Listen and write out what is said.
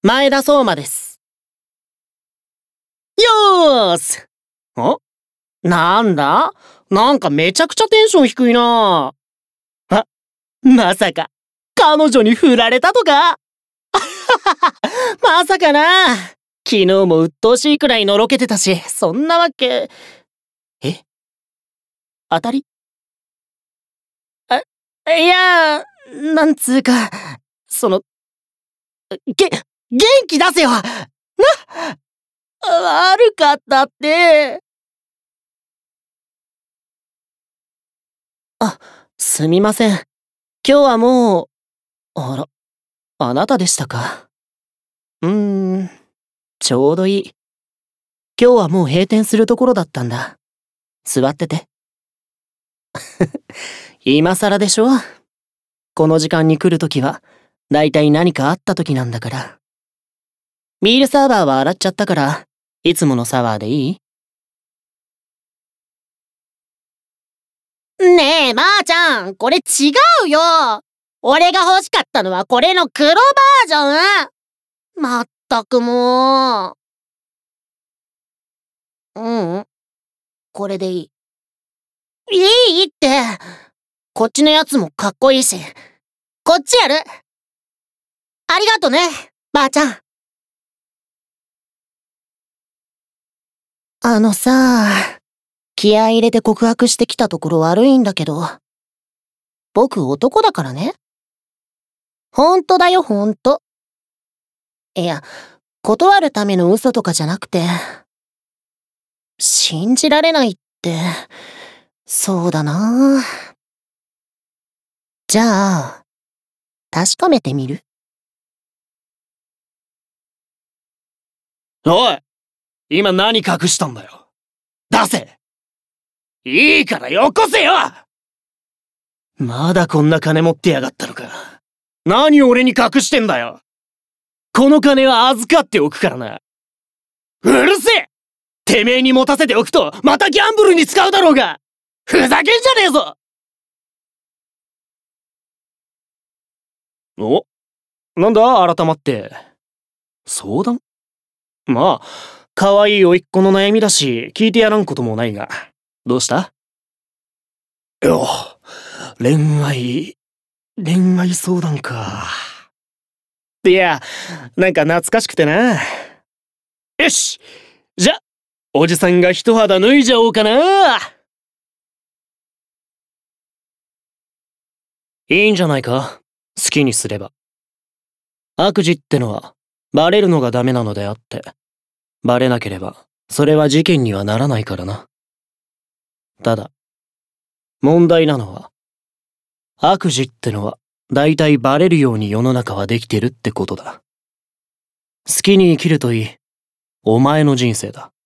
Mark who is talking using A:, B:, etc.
A: 前田相馬です。よーす。なんだ？なんかめちゃくちゃテンション低いな。まさか、彼女に振られたとかまさかな。昨日も鬱陶しいくらいのろけてたし、そんなわけ。当たり？いや、なんつうか、元気出せよ。悪かったって。すみません。今日はもう、あなたでしたか。ちょうどいい。今日はもう閉店するところだったんだ。座ってて。今更でしょ？この時間に来るときは、だいたい何かあったときなんだから。ビールサーバーは洗っちゃったから、いつものサワーでいい？ねえ、まーちゃん、これ違うよ。俺が欲しかったのはこれの黒バージョン。まったくもう。これでいい。いいって。こっちのやつもかっこいいし。こっちやる。ありがとね、ばあちゃん。気合い入れて告白してきたところ悪いんだけど、僕男だからね。ほんとだよ、ほんと。いや、断るための嘘とかじゃなくて、信じられないって、そうだな。じゃあ、確かめてみる？おい！今何隠したんだよ。出せ！いいからよこせよ！まだこんな金持ってやがったのか。何俺に隠してんだよ。この金は預かっておくからな。うるせえ！てめえに持たせておくとまたギャンブルに使うだろうが。ふざけんじゃねえぞ！なんだ改まって。相談？まあ、可愛い甥っ子の悩みだし、聞いてやらんこともないが。どうした？恋愛相談か。いや、なんか懐かしくてな。よし！じゃ、おじさんが一肌脱いじゃおうかな。いいんじゃないか？好きにすれば。悪事ってのは、バレるのがダメなのであって、バレなければ、それは事件にはならないからな。ただ、問題なのは、悪事ってのは、だいたいバレるように世の中はできてるってことだ。好きに生きるといい。お前の人生だ。